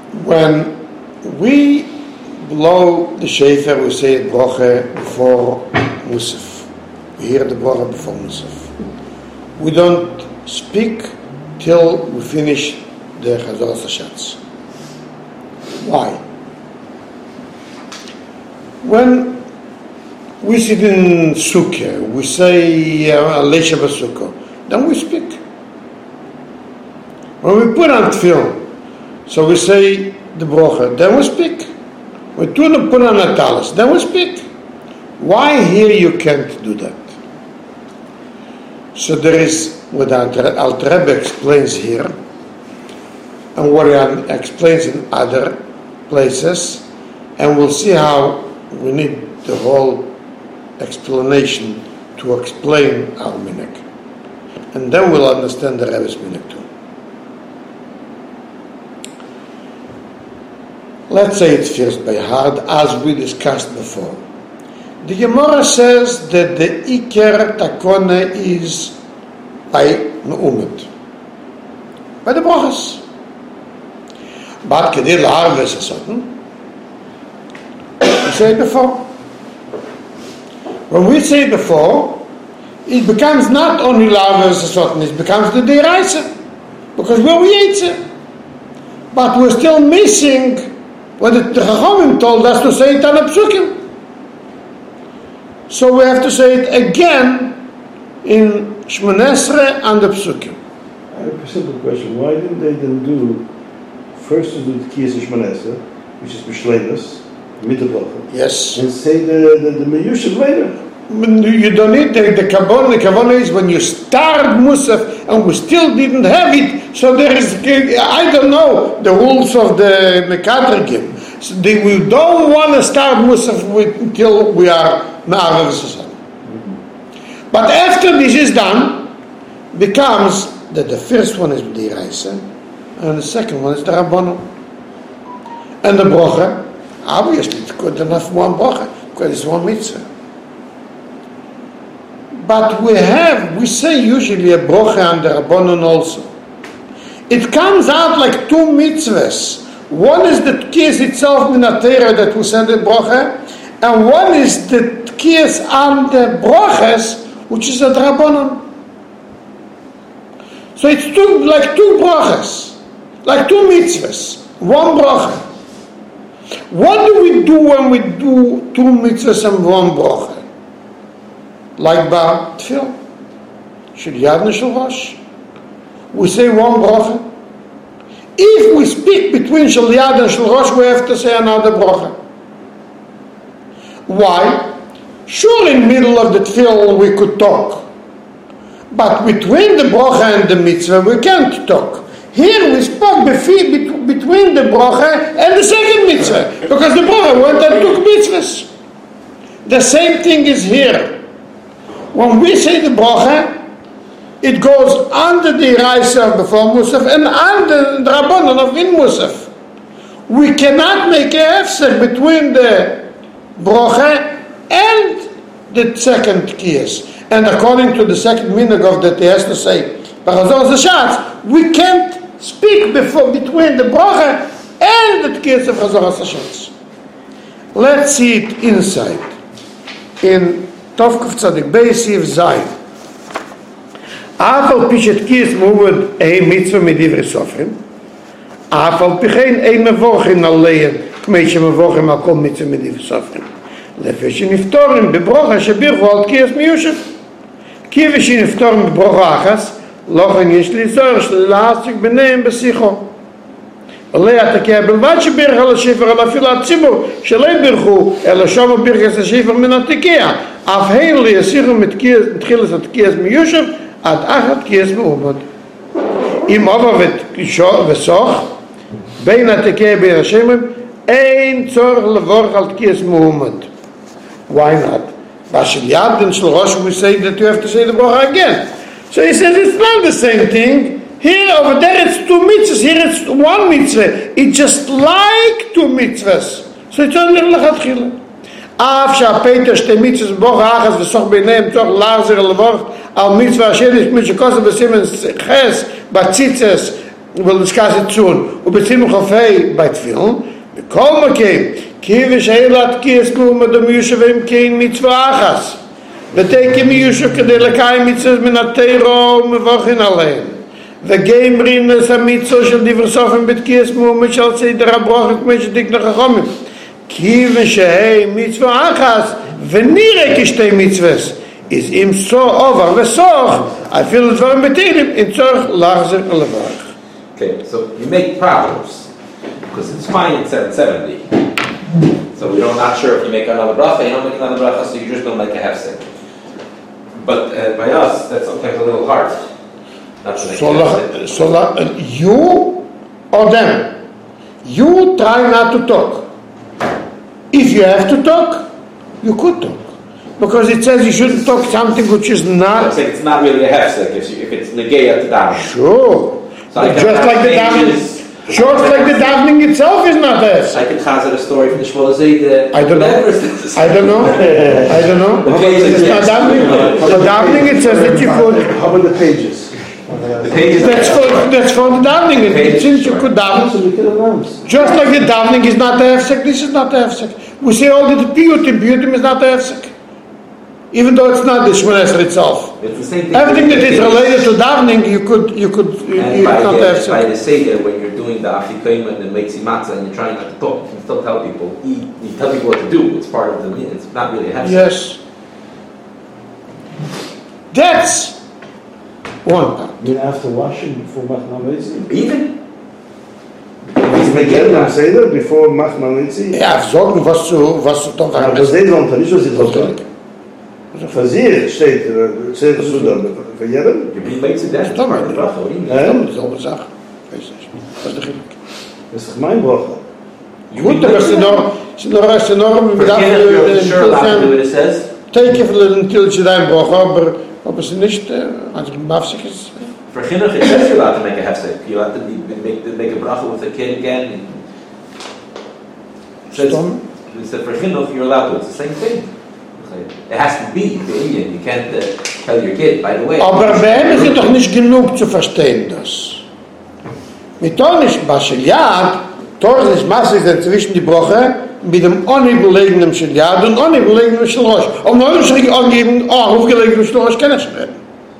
When we blow the shofar, we say a bracha before Musaf. We hear the bracha before Musaf. We don't speak till we finish the Chazoras Hashatz. Why? When we sit in Sukkah, we say Aleisha B'Sukkah, then we speak. When we put on tefillin, so we say the bracha, then we speak. We put on a talis, then we speak. Why here you can't do that? So there is what Alter Rebbe explains here, and what he explains in other places, and we'll see how we need the whole explanation to explain our minhag, and then we'll understand the Rebbe's minhag too. Let's say it first by heart, as we discussed before. The Gemara says that the Iker Takone is by Me'umet, by the brachas. But Kedei La'arves Hasoten, we say it before. When we say before, it becomes not only La'arves Hasoten, it becomes the Deiraisa, because we're Yeitze. But we're still missing what the Chachamim told us to say it on a psukim. So we have to say it again in Shmonesre and the psukim. I have a simple question. Why didn't they then do first to do the Kiyas Shmonesre, which is B'Shleimus, mit the bracha? Yes. And say the Meyushav later? You don't need the Kabbon. The Kabbon is when you start Musaf and we still didn't have it. So there is, I don't know, the rules of the Mekadrigim. So we don't want to start Musaf until we are Ma'arav Sassan. But after this is done, becomes that the first one is the Reise and the second one is the Rabbanon. And the Brocha, obviously it's good enough one Brocha, because it's one mitzvah. But we say usually a Brocha and the Rabbanon also. It comes out like two mitzvahs. One is the Tkiyas itself Minatera that we send the Brocha, and one is the Tkiyas on the Brochas, which is a Rabbanon. So it's like two Brochas, like two mitzvahs, one Brocha. What do we do when we do two mitzvahs and one Brocha? Like Bar Tfil, Shel Yad and Shel Rosh. We say one Brocha. If we speak between Shel Yad and Shel Rosh, we have to say another Brocha. Why? Sure, in the middle of the tefillah we could talk, but between the bracha and the mitzvah we can't talk. Here we spoke between the bracha and the second mitzvah, because the bracha went and took mitzvahs. The same thing is here. When we say the bracha, it goes under the Raisa before Musaf and under the Rabbanon of in Musaf. We cannot make a hefsek between the bracha and the second Kiyas. And according to the second minhag of that, he has to say, we can't speak between the bracha and the Kiyas of Chazoras Hashatz. Let's see it inside. In Tovkuf Tzadik Beis Siv Zayin. Afal Pishet Kiyas Muvad Ei Mitzvah Medivri Sofrim. Afal Pichein Ei Mevorchin Alein Kmeishe Mevorchin Al Kol Mitzvah Medivri Sofrim. לפי שנפטורים בברוכה שבירכו על תקיעס מיושב. כי ושנפטורים בברוכה אחס, לא כן יש לי זוהר של להעסיק ביניהם בשיחו. עליה תקיע בלבד שבירך על השפר על אפילו הציבור, שלא בירכו, אלא שום בירכס השפר מן התקיע. אף הם לי יסיכו מתחילת התקיעס מיושב, עד אחת תקיעס מעובד. אם עובר וסוך, בין התקיע בין השמם, אין צורך לבורך על תקיעס מעובד. Why not? Bashil Yad and Shel Rosh, we say that you have to say the bracha again. So he says it's not the same thing. Here, over there, it's two mitzvahs. Here, it's one mitzvah. It's just like two mitzvahs. So it's only l'chatchila. Af she'apeiter shte mitzvahs bracha achas v'soch b'neim toch larzer l'vorch al mitzvah asher nishmit shekosa b'simen ches batzitzes will discuss it soon. Ubetzimach auf Hey bei Tfilm, bekommen kein, Kiewisch Heilat Kiesmu mit dem Yeshuvim kein Mitzvah Achas. Beteke mi Yeshuv Kedelekai Mitzvah Minateiro Mevochin Alein. Vegem Rinnes HaMitzvah Shel Diversofim Bet Kiesmu Mishal Seder HaBroch Kmesh Dik Nachachomim. Kiewisch Hei Mitzvah Achas Venire Kishtei Mitzvahs. Is im so over vesoch, I feel it's very material in tzorch larzer levarach. Okay, so you make problems because it's fine at 770. So we're not sure if you make another bracha, you don't make another bracha, so you just don't make a hefsek. But by us, that's sometimes a little hard. Not to make a hefsek. So you or them, you try not to talk. If you have to talk, you could talk. Because it says you shouldn't talk something which is not. I'm saying it's not really a hefsek if it's negay to davening. Sure. So just like the davening. Just like the davening itself is not a hefsek. I can chazer a story from the Shmuel Zayde. I don't know. I don't know. It's not davening. The davening it says that you could. How about the pages? The pages. That's for the davening. It seems you could daven. So we can announce. Just like the davening is not a hefsek, this is not a hefsek. We say all the piyutim is not a hefsek. Even though it's not the Shemona Esrei itself. It's the same thing. Everything that is related to davening, you not have by the Seder, when you're doing the Afikoim and the Meitzi Matzah and you're trying not to talk, you can still tell people, you tell people what to do. It's part of the meal. It's not really a hefsek. Yes. That's one part. You mean after washing before Machna Meitzi? Even? Is Megillah Seder before Machna Meitzi? Ja, sagen, was zu tun Aber ist. sie don't, nicht was sie don't. Für sie steht, zählt es da, für jeden? You're being Meitzi then. Stimmt. What do you mean? Das ist selbe Sache. Weiß nicht. Was ist der Chilik? Das ist doch mein Brache. Gut, aber es ist noch For Kenneth, you're sure allowed to do what it says? Take it until it's dein Bruch, aber es ist nicht, als ich mafsig ist. For Chinuch, it says you're allowed to make a hefsek. You're allowed to make a bracha with a kid again. It said for Chinuch, you're allowed to. It's the same thing. It has to be the Indian. You can't tell your kid, by the way. Aber bei ihm ist es doch nicht genug zu verstehen das. Mit Tonisch Bashiljad, Tor ist massig zwischen die Broche mit dem unüberlegenen Bashiljad und unüberlegenen Bashiljad. Ob man uns angeben, aufgelegenen Bashiljad kann ich nicht.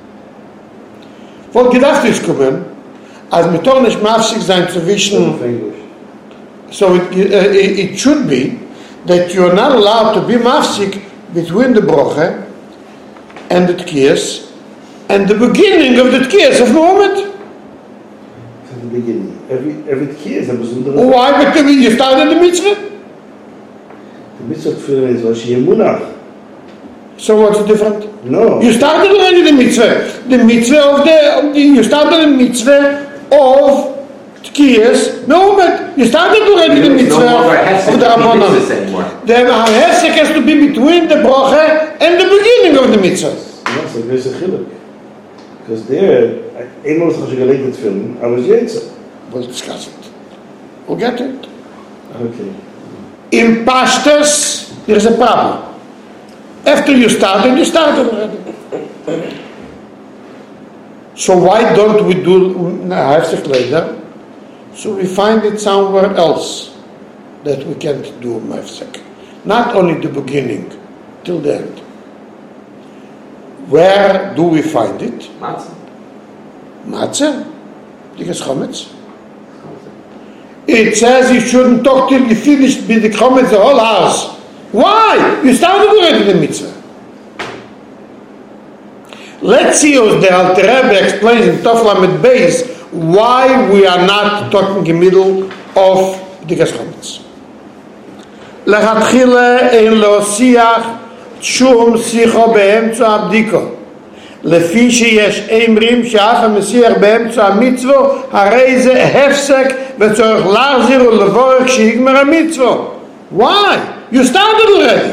Wollt gedacht ist kommen, als mit Tonisch massig sein zwischen, so it should be that you're not allowed to be massig between the broche and the tkiyas and the beginning of the tkiyas of Muhammad. From the beginning. Every tkiyas, that was under Why? But you started the mitzvah. The mitzvah tefillin is Rosh Yemunach. So what's the difference? No. You started already the mitzvah. The mitzvah of you started the mitzvah of tkiyas Muhammad. You started already the mitzvah of the Rabbanan. The hefsek has to be between the broche and the beginning of the mitzvah. No, so there's a chiluk. Because there, eenmaal als je geleerd het film, I was Yetzer. We'll discuss it. We'll get to it. Okay. In pastors, there is a problem. After you started already. So why don't we do hefsek later? So we find it somewhere else that we can't do hefsek. Not only the beginning, till the end. Where do we find it? Matzah. Matzah? Digas chometz. It says you shouldn't talk till you finished with the chometz the whole house. Why? You started already the mitzvah. Let's see as the Alter Rebbe explains in Tov Lamed Beis why we are not talking in the middle of digas chometz. לכתחילה אין להוסיח שום שיחו באמצע הבדיקו. לפי שיש אמרים שאח המסיח באמצע המצוו, הרי זה הפסק וצורך להחזיר ולבורך כשיגמר המצוו. Why? You started already.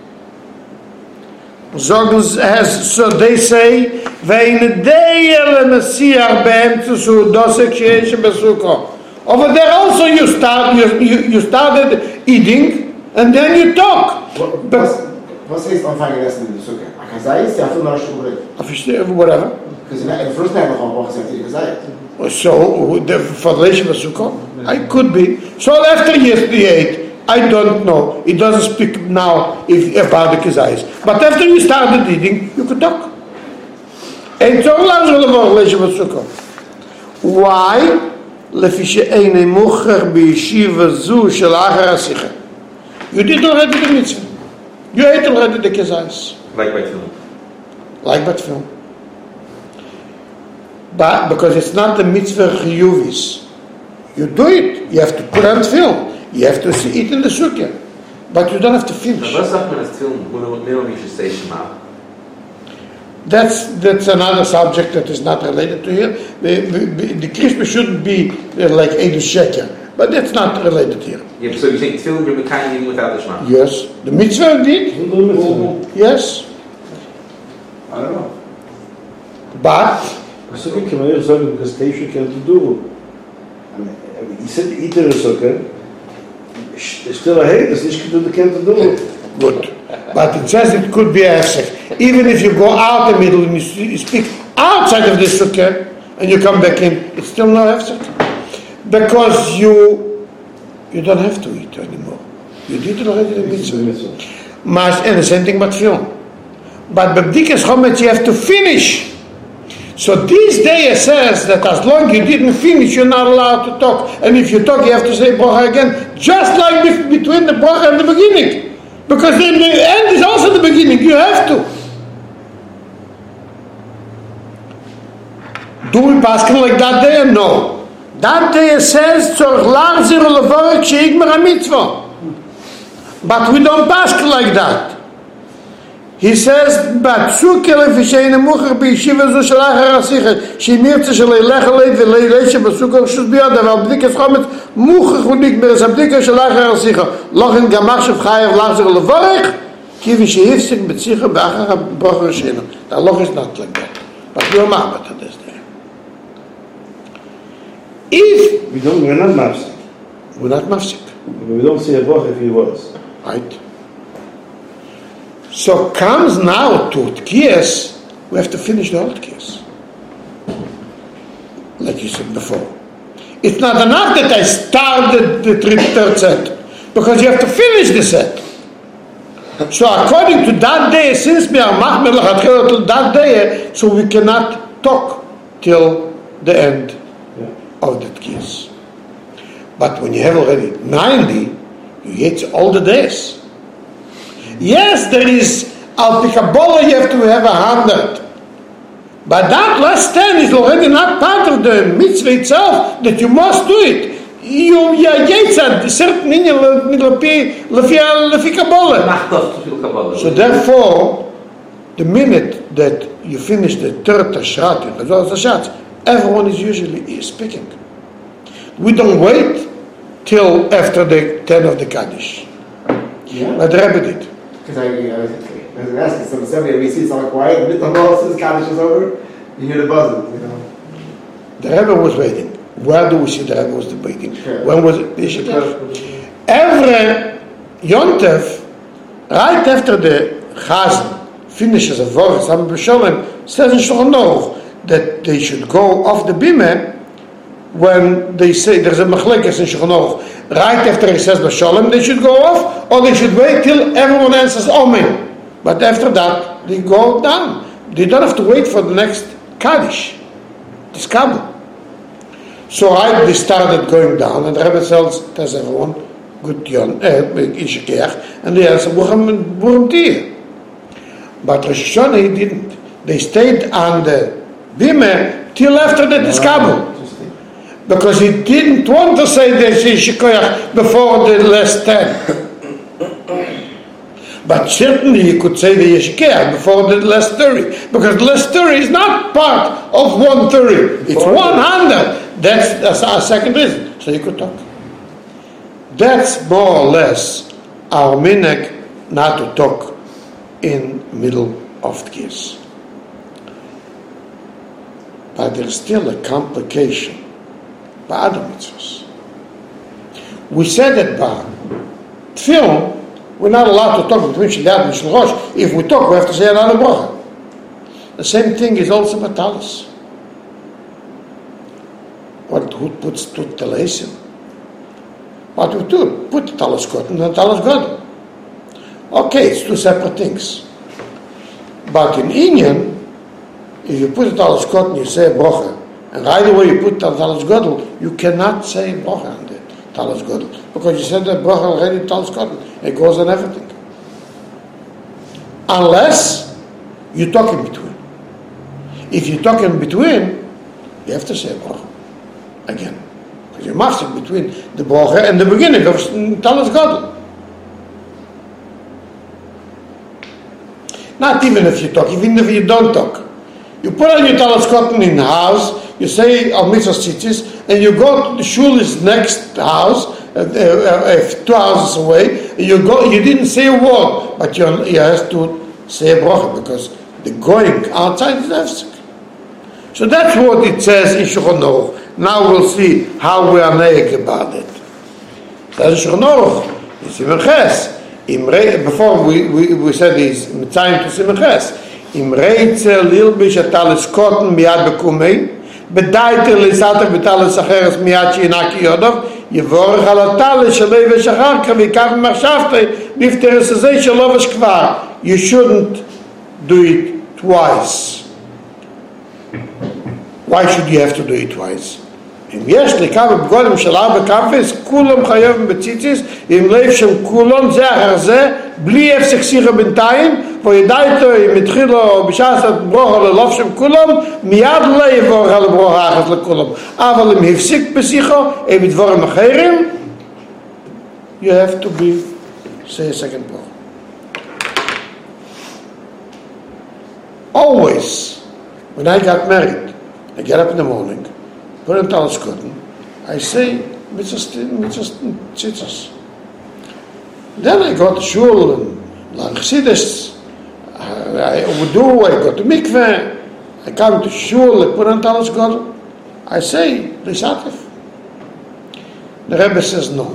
So they say, ואין דיה למסיח באמצע סעודוסק שיש בסוכו. Over there also you started eating and then you talk. Was heißt Anfang gegessen in der Suppe? Akazai ist ja 5 Stunden. Whatever. Because in the first time of Bach sagt ihr gesagt. So for the Leisha Sukkah, I could be. So after he ate, I don't know. He doesn't speak now about the Kizayis. But after you started eating, you could talk. And so why? לפי שאין מוכר בישיבה זו של אחר השיחה. You did already the mitzvah. You ate already the Kizayis. Like by film. Like by film. But because it's not the mitzvah chiyuvis. You do it. You have to put on film. You have to eat in the sukkah. But you don't have to finish. Was sagt man als Film, wo man should say Shema? That's another subject that is not related to here. The Krishma shouldn't be like Edu Sheker, but that's not related here. Yeah, so you think Tefillin you're Mekayim even without the Shema? Yes. The mitzvah indeed? Yes. I don't know. But So ik kan maar zeggen, because Teisha can't do. I mean, he said eat in the sukkah. Still a hate, it's not the can't do. good. But it says it could be a hefsek. Even if you go out the middle and you speak outside of the sukkah and you come back in, it's still no hefsek. Because you don't have to eat anymore. You did it already in the mitzvah. And the same thing about film. But b'bdikas chometz you have to finish. So this day it says that as long you didn't finish, you're not allowed to talk. And if you talk, you have to say bracha again, just like between the bracha and the beginning. Because then the end is also the beginning. You have to. Do we pass like that day? No. That day it says, but we don't pass like that. He says, but sukkah lefishein mucher b'yeshiva zu shel achar hasicha shemirtze shelei lechalei v'lei leisha b'sukkah shus biyada v'abdikas chometz mucher chudik beres abdikas shel achar hasicha lochin gamach shev chayav lachzer levorech ki v'shehifsik b'tzicha b'achar ha'brocha rishena. The loch is not like that. But we are ma'abat at this day. If we're not mafsik. We're not mafsik. We don't say a bracha if he was. Right. So comes now to Tkiyas, we have to finish the whole Tkiyas. Like you said before. It's not enough that I started the third set, because you have to finish the set. So according to that day, since we are machmer l'chatchila till that day, so we cannot talk till the end of the Tkiyas. But when you have already 90, you get all the days. Yes, there is al pikabala, you have to have 100. But that last 10 is already not part of the mitzvah itself, that you must do it. You get a certain lefi kabbalah. So therefore, the minute that you finish the third Tashrat, everyone is usually speaking. We don't wait till after the 10 of the Kaddish. Yeah. But the Rebbe did. Because I was asking, so the assembly, we see it's all quiet, the Mitzvah says Kaddish is over, you hear the buzzing, you know. The Rebbe was waiting. Where do we see the Rebbe was waiting? Sure. When was it? Every Yontef, right after the Chazan finishes a Vorah, Sam B'Sholem, says in Shulchan Aruch that they should go off the Bimeh when they say there's a Machlekes in Shulchan Aruch. Right after he says B'Sholem, they should go off, or they should wait till everyone answers Amen. But after that, they go down. They don't have to wait for the next Kaddish. It's Kabul. So they started going down, and the Rebbe tells everyone, good Yon, Ishakech, and they answer, Burim Tiyeh. But Rosh Hashanah, he didn't. They stayed on the Bimeh till after the Kabul. Because he didn't want to say the Shikoyach before the last 10. But certainly he could say the Yeshikeach before the last 30. Because the last 30 is not part of 130. It's 100. That's our second reason. So you could talk. That's more or less our minhag not to talk in middle of the kiss. But there's still a complication by other mitzvahs. We said that by Tefillin, we're not allowed to talk between Shliach and Shlosh. If we talk, we have to say another bracha. The same thing is also by Talis. What who puts tut telesim? What we do? Put the talis cotton and talis god. Okay, it's two separate things. But in Inyan, if you put the talis cotton, you say brocha, and right away you put the talis godel, you cannot say brocha on the talis godel because you said that brocha already talis cotton. It goes on everything, unless you talk in between. If you talk in between, you have to say brocha again. Because you must in between the brocha and the beginning of talis godel. Not even if you talk, even if you don't talk. You put on your talis cotton in the house, you say al mitzvah tzitzis, and you go to the shul's next house, 2 houses away, and you didn't say a word, but you have to say a bracha, because the going outside is hefsek. So that's what it says in Shulchan Aruch. Now we'll see how we are neig about it. Says Shulchan Aruch, in Siman Ches, before we said is time to Siman Ches, im reitzer lilbish atalis cotton miad bekumei, bedaiter lisater betalis acheres miad shinaki yodov, yevorach al atalis shalei v'shachar kavikav machshavte bifteres azay shalovash kvar. You shouldn't do it twice. Why should you have to do it twice? אם יש לקו בגולם של 4 קפס, כולם חייבים בציציס, אם לב שם כולם זה אחר זה, בלי הפסק שיחה בינתיים, וידעתו אם התחילו בשעת ברוכה ללוב שם כולם, מיד לא יבורך על הברוכה אחת לכולם. אבל אם הפסיק בשיחו, אם דברים אחרים, you have to say a second brocha. Always, when I got married, I get up in the morning, put on talis cotton, I say mitzvah tzitzis. Then I go to shul and learn chassidus. I go to mikveh. I come to shul, I put on talis cotton. I say Risatef. The Rebbe says no.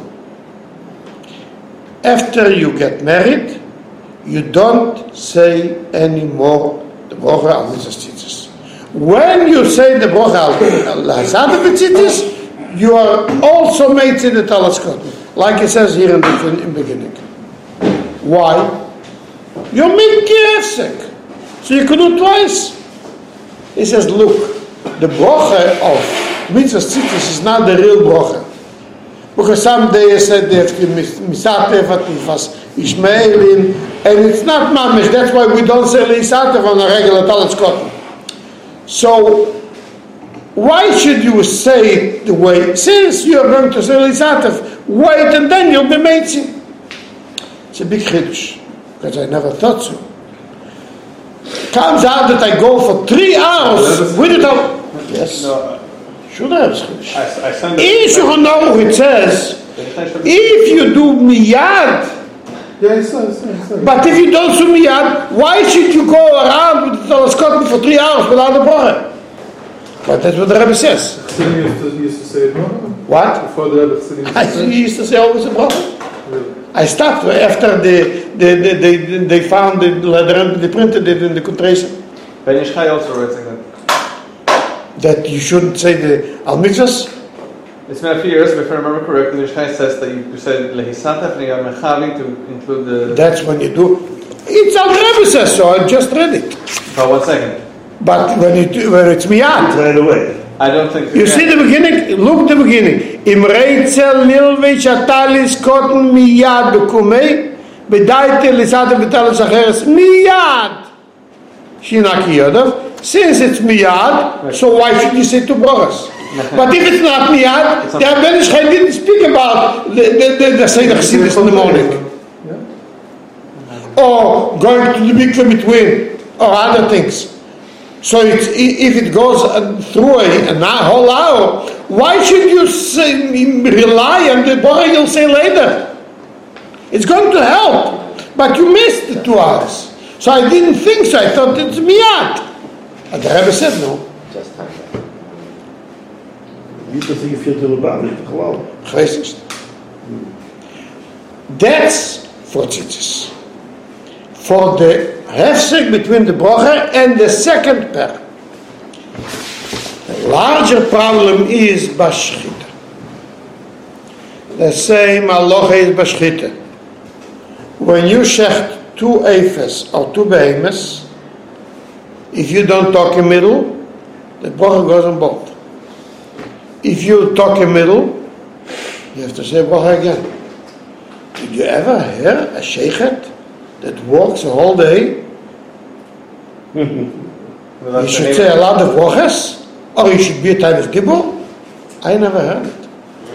After you get married, you don't say anymore the brocha al mitzvah tzitzis. When you say the brocha al tzitzis, you are also made in the talis cotton, like it says here in the beginning. Why? You make hefsek, so you can do twice. He says, look, the brocha of mitzvah tzitzis is not the real brocha, because some days said they have to misatef at mifas Ishmaelim, and it's not mamish. That's why we don't say leisatef on a regular talis cotton. So, why should you say it the way, since you are going to say Lisatef, wait and then you'll be mating? It's a big chiddush, because I never thought so. Comes out that I go for 3 hours with it all. Yes. No. Should have chiddush. In Shulchan Aruch it says, if you do miyad, yes. but if you don't do miyad, why should you go around with the talis cotton for 3 hours without a bracha? But that's what the Rebbe says. Chassidim used to say it more. What? Before the Rebbe, Chassidim He used to say always a bracha. Really? I stopped after they found the letter, they printed it in the quotation. Ben Ish Chai also writes like That you shouldn't say the al mitzvahs. It's been a few years, but if I remember correctly, the Ish Chai says that you said lehisatef and you got mechavi to include the. That's when you do. It's al Rebbe says so. I just read it. Oh, 1 second. But when it's miyad. Right away. I don't think. You see the beginning? Look the beginning. Im reitzel lilvich atalis cotton miyad bekumei bedaite lisate betalis acheres miyad shinaki yodov. Since it's miyad, so why should you say 2 brachas? But if it's not miyad, then Ben Ish Chai didn't speak about the Seder Chassidus in the morning, or going to the mikveh between, or other things. So if it goes through a whole hour, why should you rely on the bracha you'll say later? It's going to help, but you missed the 2 hours. So I didn't think so. I thought it's miyad. And the Rebbe said no. Just time. You can think if you're the Rabban, it's halal. That's for tzitzis. For the hefsek between the bracha and the second pair. Larger problem is bashchita. The same halacha is bashchita. When you shecht 2 eifes or 2 behemoths, if you don't talk in middle, the bracha goes on both. If you talk in middle, you have to say bracha again. Did you ever hear a sheikhet that walks a whole day? You should say a lot of brachas, or you should be a time of dibur. I never heard it.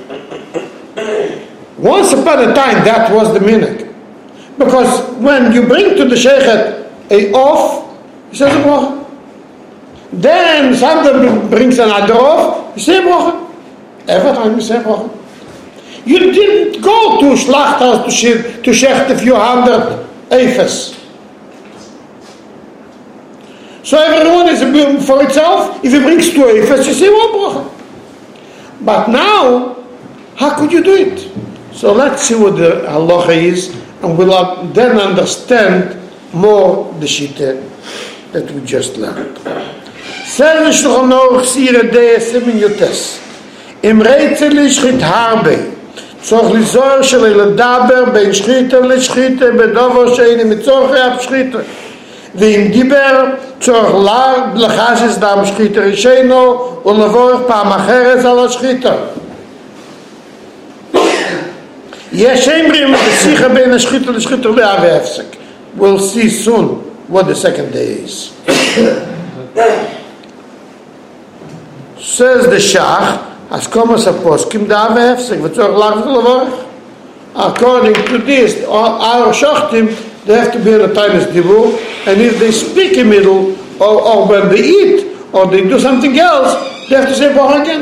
Once upon a time, that was the minhag. Because when you bring to the sheikhet a off, he says a bracha. Then somebody brings another off, you say a bracha. Every time you say a bracha. You didn't go to Schlachthaus to shecht a few hundred eifes. So everyone is for itself. If he brings 2 eifes, you say 1 bracha. But now, how could you do it? So let's see what the halacha is, and we'll then understand more the shita that we just learned. Says the Shulchan Aruch Sira Deis Simin Yotes. Im Rätsel Shchit Harbe. Tzorch lizor shel ledaber ben shchita leshchita bedover sheini mitzorch ab shchita. Ve'im diber tzorch lachashes dam shchita risheno ulevorch pam acheres al shchita. Yesh emrim b'sicha ben shchita leshchita le'ave hefsek. We'll see soon what the second day is. Says the Shach, as komas aposkim da hefsek v'tzorch lachas levorch. According to this, our shachtim, they have to be in a timeless dibur, and if they speak in middle, or when they eat, or they do something else, they have to say bracha again.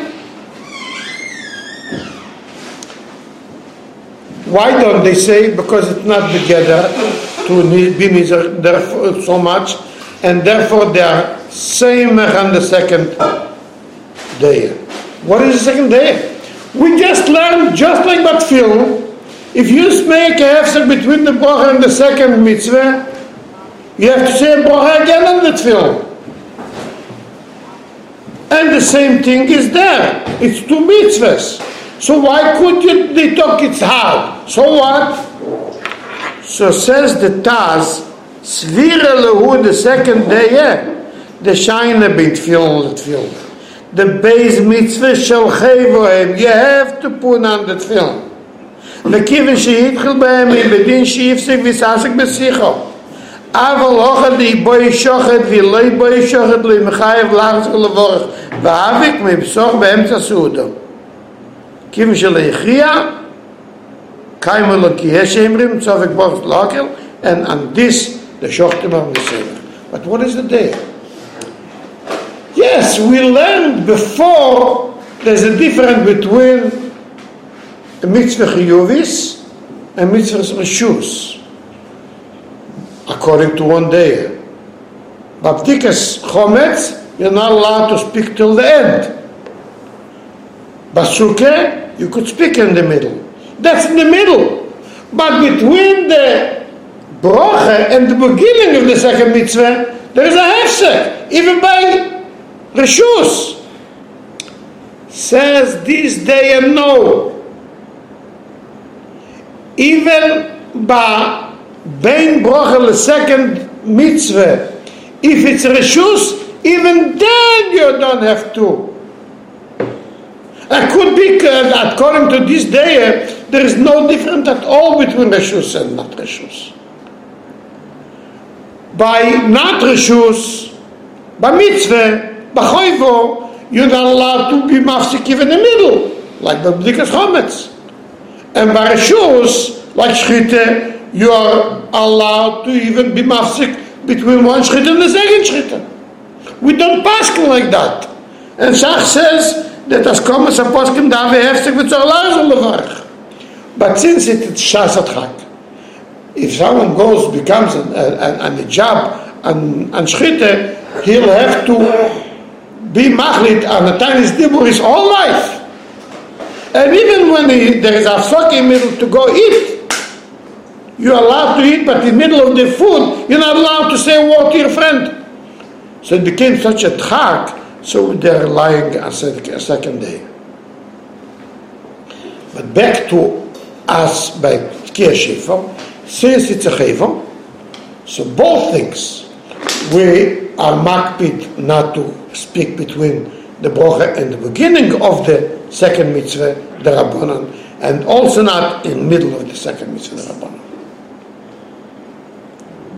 Why don't they say? Because it's not together to be there so much, and therefore they are same on the second day. What is the second day? We just learned, just like Batfil, if you make a hefsek between the bracha and the second mitzvah, you have to say a bracha again on the tefillah. And the same thing is there. It's 2 mitzvahs. So why could they talk it's hard? So what? So says the Taz, Svira lehu the second day, the shayna bin tefillah. The base mitzvah shall chayvohem. You have to put on the tefillah. וכיוון שהתחיל בהם בדין שיפסק ויסעסק בשיחו אבל אוכל דיבוי שוחד ולא בוי שוחד למחייב לחזק לבורך ואבק מבשוך באמצע סעודו כיוון שלא הכריע קיימו לו כי יש אמרים צופק בורך לאכל and on this the shochtim are missing. But what is the day? Yes, we learned before there's a difference between a mitzvah chiyuvis and mitzvah reshus, according to one day. B'bdikas chometz, you're not allowed to speak till the end. Basukeh, you could speak in the middle. That's in the middle. But between the bracha and the beginning of the second mitzvah, there is a hefsek, even by reshus. Says this day and no. Even by bein bracha the second mitzvah, if it's reshus, even then you don't have to. It could be according to this day, there is no difference at all between reshus and not reshus. By not reshus, by mitzvah, by choivo, you're not allowed to be mafsik even in the middle, like the b'dikas chometz. And by reshus, like shchita, you are allowed to even be mafsik between one shchita and the second shchita. We don't paskin like that. And Shach says that as komas aposkim da vehefsek v'tzorlaz levarach. But since it's shas adchak, if someone becomes on the job on shchita, he'll have to be machlit on the tiniest dibur his whole life. And even when there is a sock in the middle to go eat, you're allowed to eat, but in the middle of the food, you're not allowed to say a word to your friend. So it became such a tchak, so they're lying a second day. But back to us by Tkiya Shefer, since it's a Chever, so both things, we are makpid not to speak between the brocha and the beginning of the second mitzvah, the Rabbanan, and also not in the middle of the second mitzvah, the Rabbanan.